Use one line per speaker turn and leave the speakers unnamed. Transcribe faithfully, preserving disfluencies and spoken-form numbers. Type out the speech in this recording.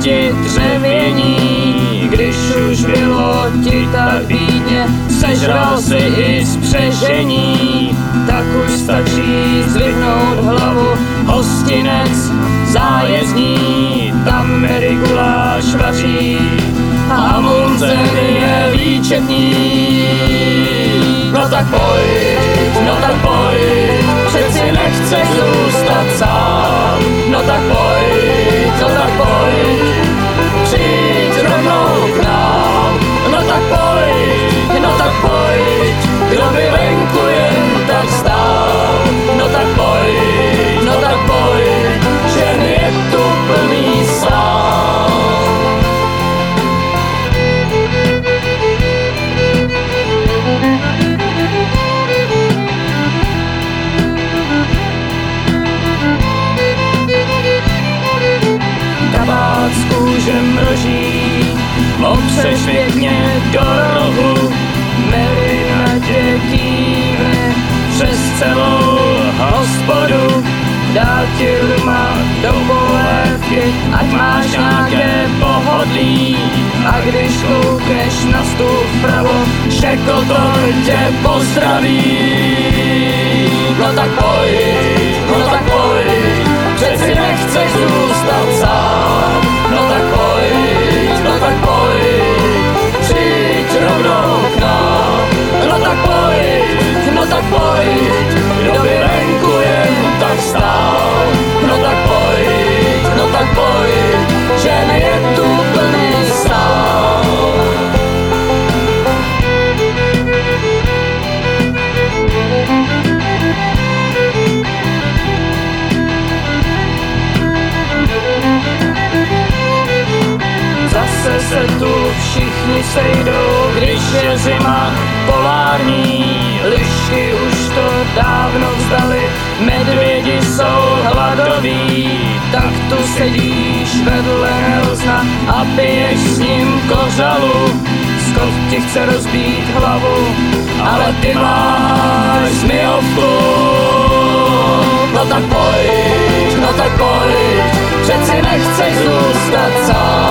kosti dřevění. Když už bylo ti tak bídně, sežral si i spřežení, tak už stačí zvednout hlavu, hostinec zájezdní, tam Mary guláš vaří a Munzen je výčetní. No tak pojď, no tak pojď, přeci nechceš zůstat sám. No tak pojď, no tak pojď, přijď rovnou k nám. No tak pojď, no tak pojď, kdo by venku jen tak stál. No tak pojď, no tak pojď, žen je tu plný sál. Kabát z kůže mroží, opřeš pěkně do rohu, Mary Nadě kývne přes celou hospodu, dá ti ruma do polévky, ať máš nějaké pohodlí. A když koukneš na stůl vpravo, že kotor tě pozdraví. No tak pojď, no tak pojď, přeci nechceš zůstat sám. No tak pojď, no tak pojď, přijď rovnou k nám. No tak pojď, no tak pojď, kdo by venku jen tak stál. No tak pojď, no tak pojď, žen je tu plný sál. Zase se tu všichni sejdou, když je zima polární. Lišky už to dávno vzdali, medvědi jsou hladoví. Tak tu sedíš vedle Nelsona a piješ s ním kořalu. Skot ti chce rozbít hlavu, ale ty máš zmijovku. No tak pojď, no tak pojď, přeci nechceš zůstat sám.